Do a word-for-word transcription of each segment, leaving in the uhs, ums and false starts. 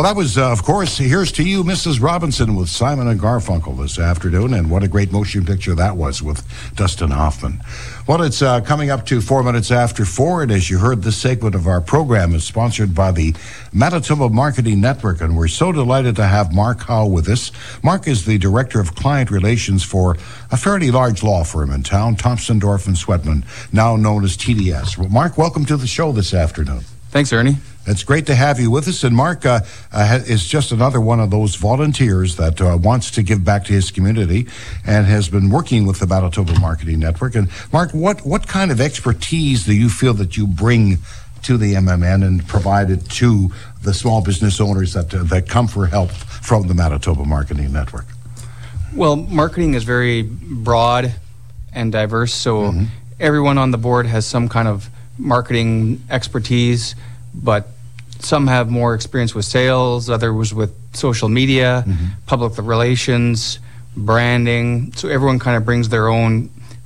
Well, that was, uh, of course, Here's to You, Missus Robinson with Simon and Garfunkel this afternoon, and what a great motion picture that was with Dustin Hoffman. Well, it's uh, coming up to four minutes after four, and as you heard, this segment of our program is sponsored by the Manitoba Marketing Network, and we're so delighted to have Mark Howe with us. Mark is the Director of Client Relations for a fairly large law firm in town, Thompson, Dorff and Sweatman, now known as T D S. Well, Mark, welcome to the show this afternoon. Thanks, Ernie. It's great to have you with us. And Mark uh, uh, is just another one of those volunteers that uh, wants to give back to his community and has been working with the Manitoba Marketing Network. And Mark, what, what kind of expertise do you feel that you bring to the M M N and provide it to the small business owners that, uh, that come for help from the Manitoba Marketing Network? Well, marketing is very broad and diverse, so Mm-hmm. everyone on the board has some kind of marketing expertise, but some have more experience with sales, others with social media, Mm-hmm. public relations, branding. So everyone kind of brings their own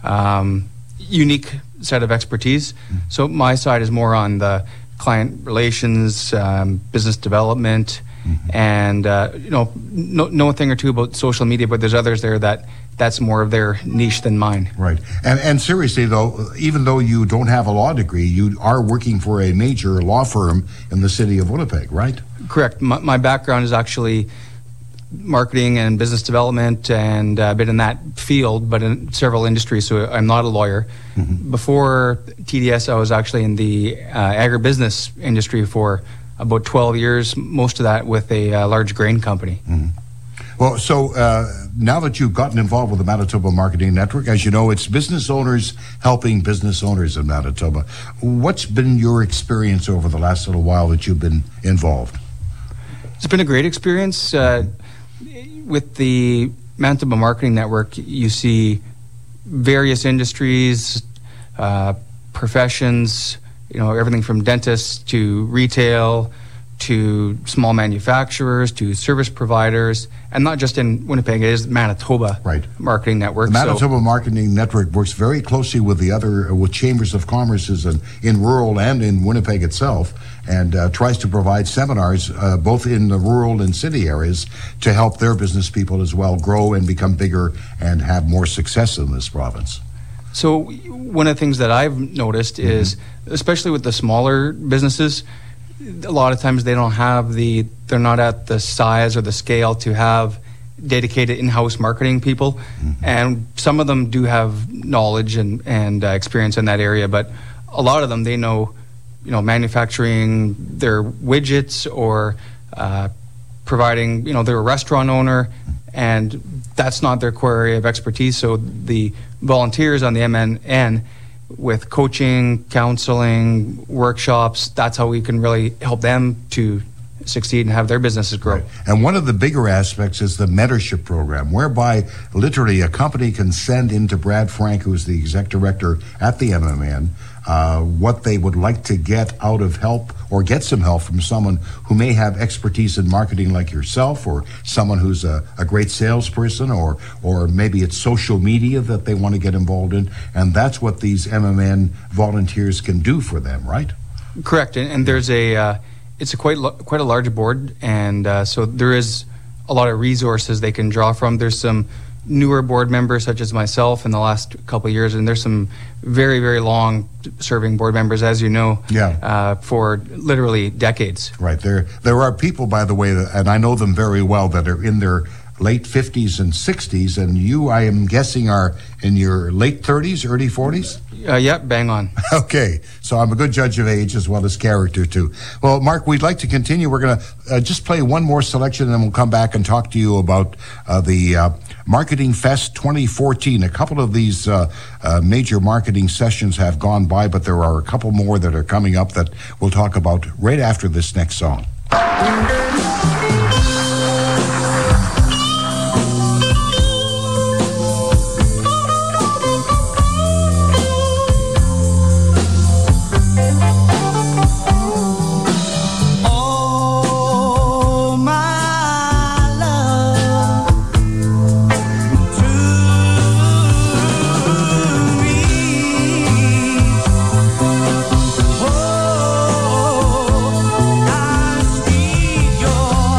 um, unique set of expertise. Mm-hmm. So my side is more on the client relations, um, business development, Mm-hmm. and uh, you know, know, know a thing or two about social media, but there's others there that that's more of their niche than mine. Right. And and seriously, though, even though you don't have a law degree, you are working for a major law firm in the city of Winnipeg, right? Correct. My, my background is actually marketing and business development, and I've been in that field, but in several industries, so I'm not a lawyer. Mm-hmm. Before T D S, I was actually in the uh, agribusiness industry for about twelve years, most of that with a uh, large grain company. Mm-hmm. Well, so uh, now that you've gotten involved with the Manitoba Marketing Network, as you know, it's business owners helping business owners in Manitoba. What's been your experience over the last little while that you've been involved? It's been a great experience. Uh, with the Manitoba Marketing Network, you see various industries, uh, professions, you know, everything from dentists to retail to small manufacturers to service providers, and not just in Winnipeg, it is Manitoba Right. Marketing Network. The Manitoba so, Marketing Network works very closely with the other, with chambers of commerces in, in rural and in Winnipeg itself, and uh, tries to provide seminars uh, both in the rural and city areas to help their business people as well grow and become bigger and have more success in this province. So one of the things that I've noticed mm-hmm. is, especially with the smaller businesses, a lot of times they don't have the, they're not at the size or the scale to have dedicated in-house marketing people. Mm-hmm. And some of them do have knowledge and, and uh, experience in that area, but a lot of them, they know, you know, manufacturing their widgets or uh, providing, you know, they're a restaurant owner, and that's not their core area of expertise. So the volunteers on the M N N with coaching, counseling, workshops, that's how we can really help them to succeed and have their businesses grow. Right. And one of the bigger aspects is the mentorship program, whereby literally a company can send into Brad Frank, who's the exec director at the M M N, uh, what they would like to get out of help or get some help from someone who may have expertise in marketing like yourself, or someone who's a, a great salesperson, or or maybe it's social media that they want to get involved in. And that's what these M M N volunteers can do for them, right? Correct. And, and there's a, uh, it's a quite, quite a large board, and uh, so there is a lot of resources they can draw from. There's some newer board members such as myself in the last couple of years, and there's some very, very long serving board members, as you know, yeah. uh, for literally decades. Right. There there are people, by the way, and I know them very well, that are in their late fifties and sixties, and you, I am guessing, are in your late thirties, early forties? Uh, yeah, bang on. Okay, so I'm a good judge of age as well as character, too. Well, Mark, we'd like to continue. We're going to uh, just play one more selection, and then we'll come back and talk to you about uh, the uh, Marketing Fest twenty fourteen. A couple of these uh, uh, major marketing sessions have gone by, but there are a couple more that are coming up that we'll talk about right after this next song. Oh, I speak your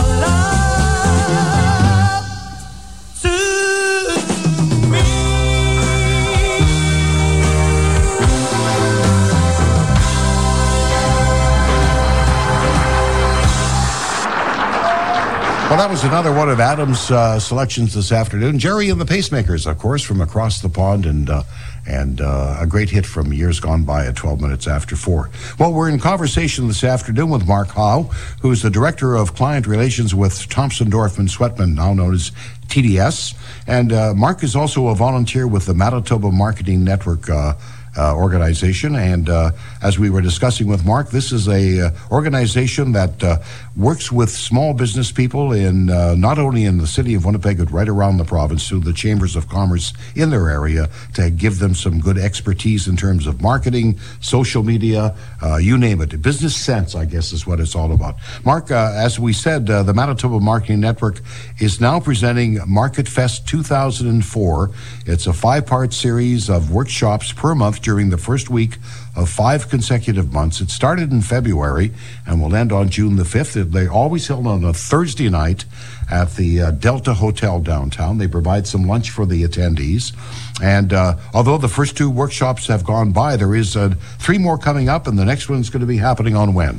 Well, that was another one of Adam's uh, selections this afternoon. Jerry and the Pacemakers, of course, from across the pond, and uh, and uh, a great hit from years gone by at twelve minutes after four. Well, we're in conversation this afternoon with Mark Howe, who's the Director of Client Relations with Thompson Dorfman Sweatman, now known as T D S. And uh, Mark is also a volunteer with the Manitoba Marketing Network uh, Uh, organization, and uh, as we were discussing with Mark, this is a uh, organization that uh, works with small business people in uh, not only in the city of Winnipeg but right around the province through the chambers of commerce in their area to give them some good expertise in terms of marketing, social media, uh, you name it. Business sense, I guess, is what it's all about. Mark, uh, as we said, uh, the Manitoba Marketing Network is now presenting Market Fest two thousand four. It's a five-part series of workshops per month during the first week of five consecutive months. It started in February and will end on June the fifth. They always held on a Thursday night at the uh, Delta Hotel downtown. They provide some lunch for the attendees. And uh, although the first two workshops have gone by, there is uh, three more coming up, and the next one's going to be happening on when?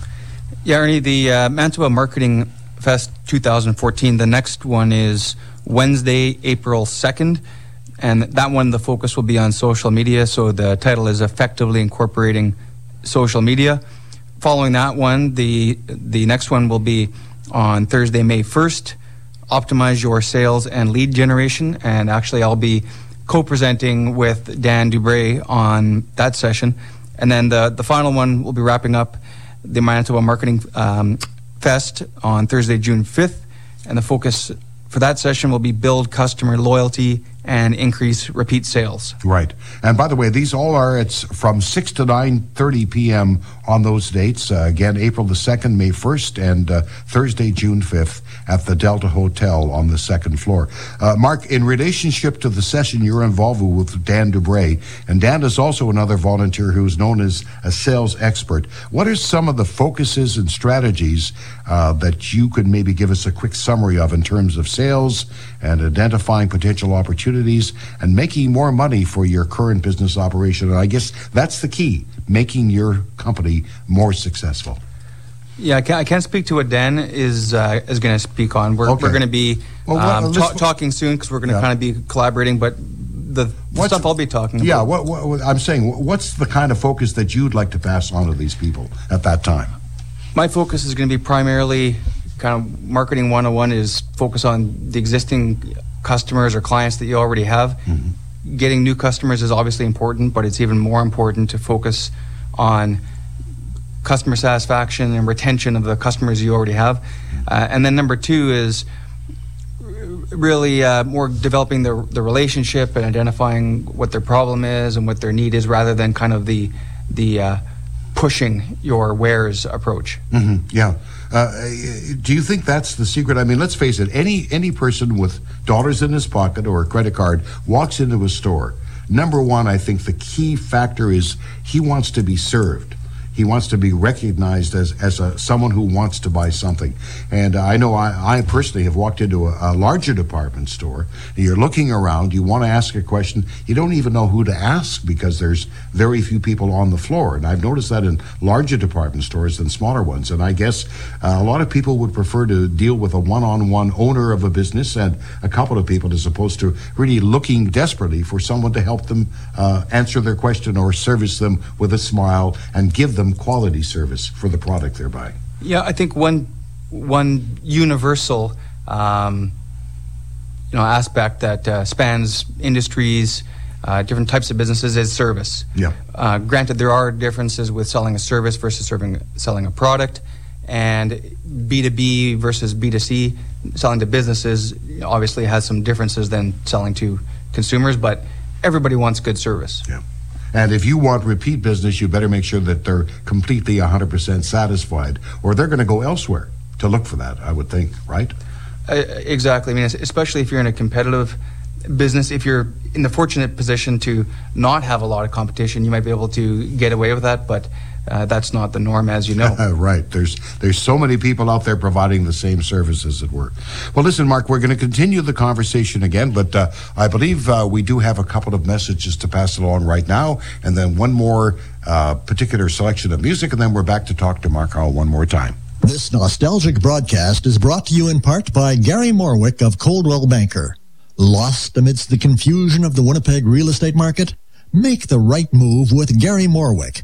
Yeah, Ernie, the uh, Manitoba Marketing Fest two thousand fourteen, the next one is Wednesday, April second. And that one, the focus will be on social media. So the title is Effectively Incorporating Social Media. Following that one, the the next one will be on Thursday, May first, Optimize Your Sales and Lead Generation. And actually, I'll be co-presenting with Dan Dubray on that session. And then the, the final one will be wrapping up the Manitoba Marketing um, Fest on Thursday, June fifth. And the focus for that session will be build customer loyalty and increase repeat sales. Right. And by the way, these all are, it's from six to nine thirty p.m. on those dates. Uh, again, April the second, May first, and uh, Thursday, June fifth at the Delta Hotel on the second floor. Uh, Mark, in relationship to the session you're involved with Dan Dubray, and Dan is also another volunteer who's known as a sales expert. What are some of the focuses and strategies uh, that you could maybe give us a quick summary of in terms of sales and identifying potential opportunities and making more money for your current business operation? And I guess that's the key, making your company more successful. Yeah, I can't, I can't speak to what Dan is uh, is going to speak on. We're, Okay. we're going to be Well, um, what- ta- let's- talking soon because we're going to Yeah. kind of be collaborating. But the, the What's- stuff I'll be talking Yeah, about. what, what, what- I'm saying, what's the kind of focus that you'd like to pass on to these people at that time? My focus is going to be primarily kind of marketing one oh one is focus on the existing customers or clients that you already have. Mm-hmm. Getting new customers is obviously important, but it's even more important to focus on customer satisfaction and retention of the customers you already have. Uh, and then number two is really uh, more developing the, the relationship and identifying what their problem is and what their need is rather than kind of the, the uh, pushing your wares approach. Mm-hmm. Yeah. Uh, do you think that's the secret? I mean, let's face it, any any person with dollars in his pocket or a credit card walks into a store. Number one, I think the key factor is he wants to be served. He wants to be recognized as, as a, someone who wants to buy something. And uh, I know I, I personally have walked into a, a larger department store. You're looking around, you want to ask a question, you don't even know who to ask because there's very few people on the floor. And I've noticed that in larger department stores than smaller ones. And I guess uh, a lot of people would prefer to deal with a one-on-one owner of a business and a couple of people as opposed to really looking desperately for someone to help them uh, answer their question or service them with a smile and give them quality service for the product they're buying. Yeah, I think one one universal um, you know aspect that uh, spans industries, uh, different types of businesses is service. Yeah. Uh, granted, there are differences with selling a service versus serving selling a product, and B two B versus B two C. Selling to businesses obviously has some differences than selling to consumers, but everybody wants good service. Yeah. And if you want repeat business, you better make sure that they're completely one hundred percent satisfied, or they're going to go elsewhere to look for that, I would think, right? Uh, exactly. I mean, especially if you're in a competitive business, if you're in the fortunate position to not have a lot of competition, you might be able to get away with that, but uh, that's not the norm, as you know. Right. There's there's so many people out there providing the same service, as it were. Well, listen, Mark, we're going to continue the conversation again, but uh, I believe uh, we do have a couple of messages to pass along right now, and then one more uh, particular selection of music, and then we're back to talk to Mark Howe one more time. This nostalgic broadcast is brought to you in part by Gary Morwick of Coldwell Banker. Lost amidst the confusion of the Winnipeg real estate market? Make the right move with Gary Morwick.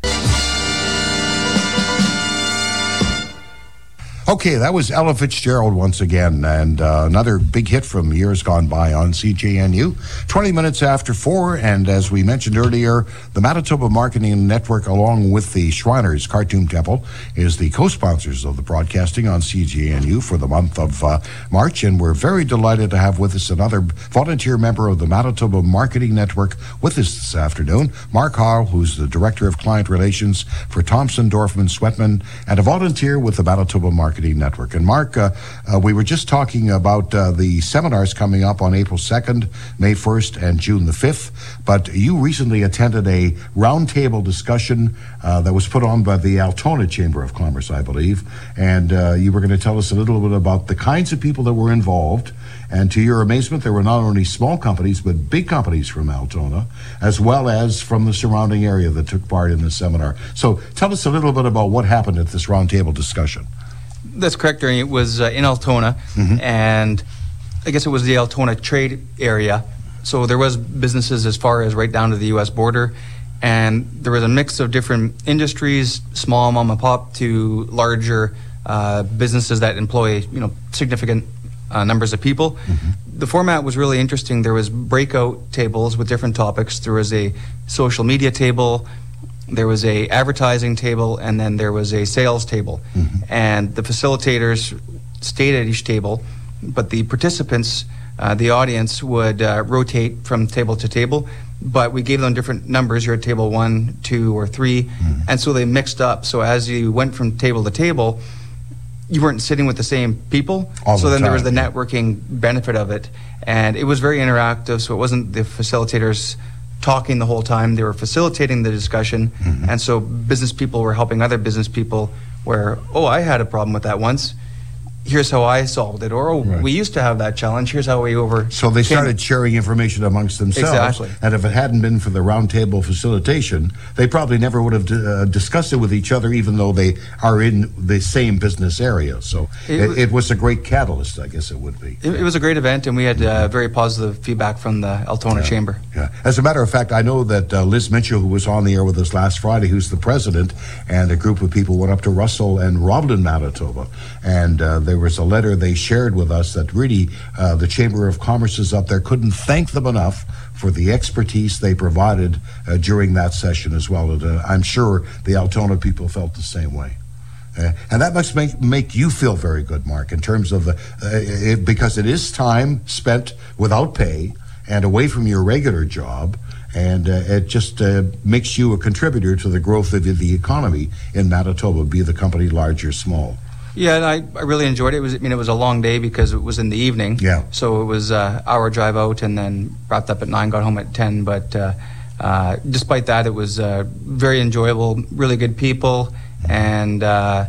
Okay, that was Ella Fitzgerald once again, and uh, another big hit from years gone by on C J N U. twenty minutes after four, and as we mentioned earlier, the Manitoba Marketing Network, along with the Shriners Cartoon Temple, is the co-sponsors of the broadcasting on C J N U for the month of uh, March, and we're very delighted to have with us another volunteer member of the Manitoba Marketing Network with us this afternoon, Mark Hall, who's the Director of Client Relations for Thompson, Dorfman, Sweatman, and a volunteer with the Manitoba Marketing Network. And Mark, uh, uh, we were just talking about uh, the seminars coming up on April second, May first, and June the fifth, but you recently attended a roundtable discussion uh, that was put on by the Altona Chamber of Commerce, I believe, and uh, you were going to tell us a little bit about the kinds of people that were involved. And to your amazement, there were not only small companies, but big companies from Altona, as well as from the surrounding area that took part in the seminar. So tell us a little bit about what happened at this roundtable discussion. That's correct, Ernie. It was uh, in Altona, mm-hmm. and I guess it was the Altona trade area. So there was businesses as far as right down to the U S border, and there was a mix of different industries, small mom and pop to larger uh, businesses that employ, you know, significant uh, numbers of people. Mm-hmm. The format was really interesting. There was breakout tables with different topics. There was a social media table, there was a advertising table, and then there was a sales table. Mm-hmm. And the facilitators stayed at each table, but the participants, uh, the audience, would uh, rotate from table to table, but we gave them different numbers. You're at table one, two, or three, mm-hmm. and so they mixed up. So as you went from table to table, you weren't sitting with the same people. All so the then time, there was the yeah. networking benefit of it. And it was very interactive, so it wasn't the facilitators talking the whole time. They were facilitating the discussion, mm-hmm. and so business people were helping other business people where, oh, I had a problem with that once. Here's how I solved it. Or, oh, right. we used to have that challenge. Here's how we over. So they started sharing information amongst themselves. Exactly. And if it hadn't been for the roundtable facilitation, they probably never would have uh, discussed it with each other, even though they are in the same business area. So it, it, it was a great catalyst, I guess it would be. It, it was a great event, and we had uh, very positive feedback from the Altona yeah. Chamber. Yeah. As a matter of fact, I know that uh, Liz Mitchell, who was on the air with us last Friday, who's the president, and a group of people went up to Russell and Roblin, Manitoba, and uh, there was a letter they shared with us that really uh, the Chamber of Commerce's up there couldn't thank them enough for the expertise they provided uh, during that session as well. And, uh, I'm sure the Altona people felt the same way. Uh, and that must make make you feel very good, Mark, in terms of the, uh, it, because it is time spent without pay and away from your regular job, and uh, it just uh, makes you a contributor to the growth of the economy in Manitoba, be the company large or small. Yeah, and I, I really enjoyed it. It was, I mean, it was a long day because it was in the evening. Yeah. So it was uh, hour drive out, and then wrapped up at nine, got home at ten. But uh, uh, despite that, it was uh, very enjoyable. Really good people, and uh,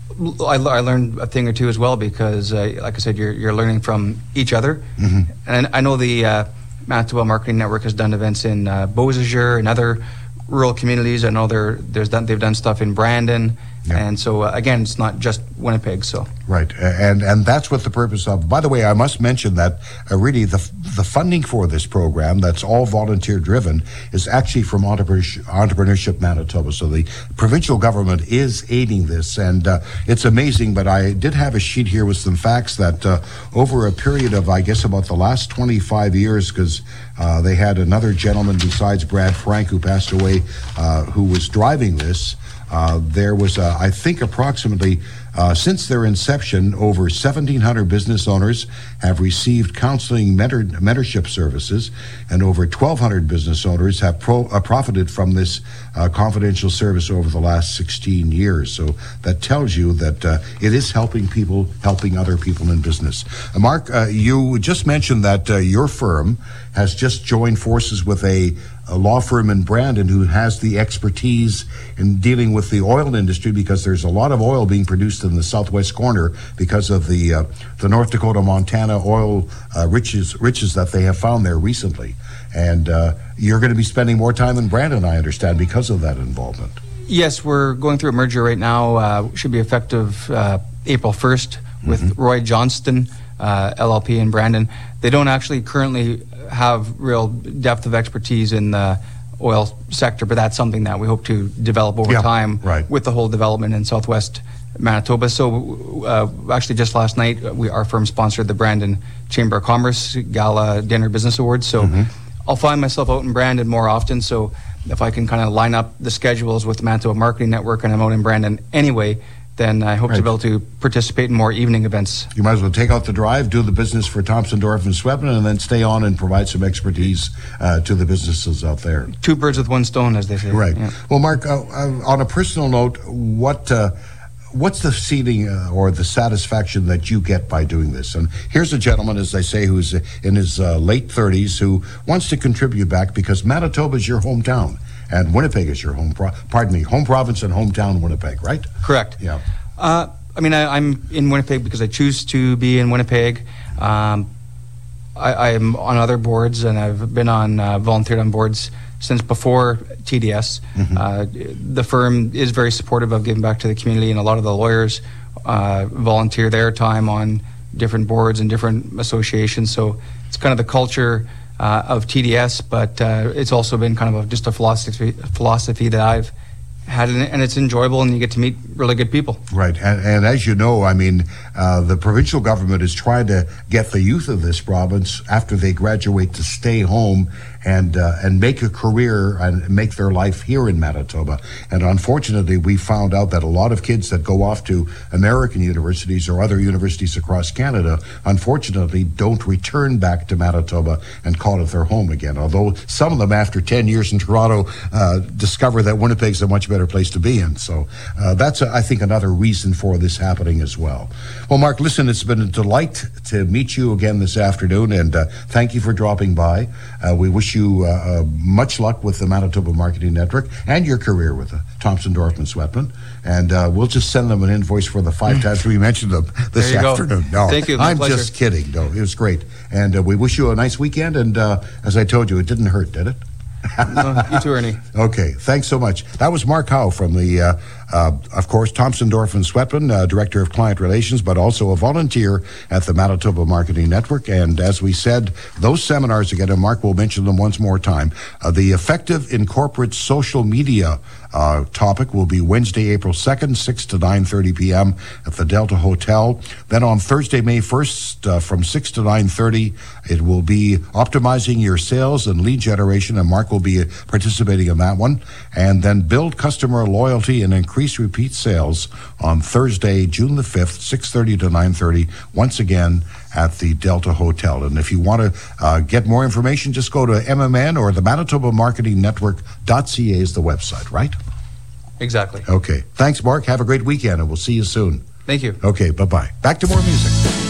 I, I learned a thing or two as well because, uh, like I said, you're you're learning from each other. Mm-hmm. And I know the uh, Manitoba Marketing Network has done events in uh, Beausejour and other rural communities. I know they're, there's done, they've done stuff in Brandon. Yeah. And so, uh, again, it's not just Winnipeg, so. Right, and and that's what the purpose of. By the way, I must mention that uh, really the the funding for this program, that's all volunteer-driven, is actually from Entrepreneurship, Entrepreneurship Manitoba. So the provincial government is aiding this, and uh, it's amazing, but I did have a sheet here with some facts that uh, over a period of, I guess, about the last twenty-five years, because uh, they had another gentleman besides Brad Frank who passed away, uh, who was driving this. Uh, there was, uh, I think, approximately, uh, since their inception, over seventeen hundred business owners have received counseling mentor, mentorship services, and over twelve hundred business owners have pro, uh, profited from this uh, confidential service over the last sixteen years. So that tells you that uh, it is helping people, helping other people in business. Uh, Mark, uh, you just mentioned that uh, your firm has just joined forces with a a law firm in Brandon who has the expertise in dealing with the oil industry, because there's a lot of oil being produced in the southwest corner because of the uh, the North Dakota Montana oil uh, riches riches that they have found there recently. And uh, you're going to be spending more time in Brandon, I understand, because of that involvement. Yes, we're going through a merger right now. Uh, should be effective uh, April first with mm-hmm. Roy Johnston, uh, L L P in Brandon. They don't actually currently have real depth of expertise in the oil sector, but that's something that we hope to develop over yeah, time right. with the whole development in Southwest Manitoba. So uh, actually just last night, we our firm sponsored the Brandon Chamber of Commerce Gala Dinner Business Awards. So mm-hmm. I'll find myself out in Brandon more often. So if I can kind of line up the schedules with the Manitoba Marketing Network and I'm out in Brandon anyway, then I hope right. to be able to participate in more evening events. You might as well take out the drive, do the business for Thompson, Dorfman, Swetman, and then stay on and provide some expertise uh, to the businesses out there. Two birds with one stone, as they say. Right. Yeah. Well, Mark, uh, uh, on a personal note, what uh, what's the seating uh, or the satisfaction that you get by doing this? And here's a gentleman, as they say, who's in his uh, late thirties who wants to contribute back because Manitoba is your hometown. And Winnipeg is your home, pro- pardon me, home province and hometown Winnipeg, right? Correct. Yeah. Uh, I mean, I, I'm in Winnipeg because I choose to be in Winnipeg. Um, I, I'm on other boards, and I've been on uh, volunteered on boards since before T D S. Mm-hmm. Uh, the firm is very supportive of giving back to the community, and a lot of the lawyers uh, volunteer their time on different boards and different associations. So it's kind of the culture Uh, of T D S, but uh, it's also been kind of a, just a philosophy philosophy that I've had, in it, and it's enjoyable, and you get to meet really good people. Right, and, and as you know, I mean, uh, the provincial government is trying to get the youth of this province, after they graduate, to stay home and uh, and make a career and make their life here in Manitoba. And unfortunately, we found out that a lot of kids that go off to American universities or other universities across Canada, unfortunately, don't return back to Manitoba and call it their home again. Although some of them, after ten years in Toronto, uh, discover that Winnipeg's a much better place to be in. So uh, that's, uh, I think, another reason for this happening as well. Well, Mark, listen, it's been a delight to meet you again this afternoon, and uh, thank you for dropping by. Uh, we wish you uh, uh, much luck with the Manitoba Marketing Network and your career with uh, Thompson, Dorfman, Swetman. And uh, we'll just send them an invoice for the five times we mentioned them this there you afternoon. Go. No, Thank you. I'm pleasure. just kidding. No, it was great. And uh, we wish you a nice weekend. And uh, as I told you, it didn't hurt, did it? No, you too, Ernie. Okay, thanks so much. That was Mark Howe from the, uh, uh, of course, Thompson, Dorfman, Swetman, uh, Director of Client Relations, but also a volunteer at the Manitoba Marketing Network. And as we said, those seminars, again, and Mark will mention them once more time, uh, the Effective in Corporate Social Media uh, topic will be Wednesday, April second, six to nine thirty p.m. at the Delta Hotel. Then on Thursday, May first, uh, from six to nine thirty, it will be Optimizing Your Sales and Lead Generation, and Mark will be participating in that one. And then Build Customer Loyalty and Increase Repeat Sales on Thursday, June the fifth, six thirty to nine thirty, once again at the Delta Hotel. And if you want to uh, get more information, just go to M M N or the Manitoba Marketing Network dot C A is the website, right? Exactly. Okay. Thanks, Mark. Have a great weekend, and we'll see you soon. Thank you. Okay, bye-bye. Back to more music.